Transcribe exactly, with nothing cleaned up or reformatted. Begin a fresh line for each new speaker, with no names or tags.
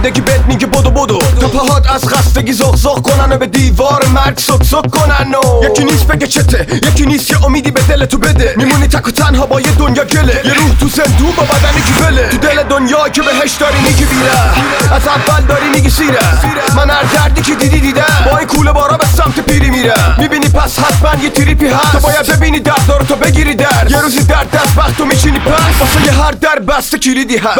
زندگی بهت میگه بدو بدو تا پاهات از خستگی زغ زغ کنن و به دیوار مرگ سک سک کنن و یکی نیست بگه چته، یکی نیست یه امیدی به دل تو بده. میمونی تک و تنها با یه دنیا گله، یه روح تو زندون با بدنی که بله. تو دل دنیا که بهش داری میگی بیره، از اول داری میگی سیره. من هر دردی که دیدی دیدم، با این کوله بارا به سمت پیری میره. میبینی پس حتما یه تریپی هست، تو باید ببینی درد دارو تو بگیری درد. یه روزی درد دست وقت تو میشینی پس، واسه یه هر در بسته کلیدی هست.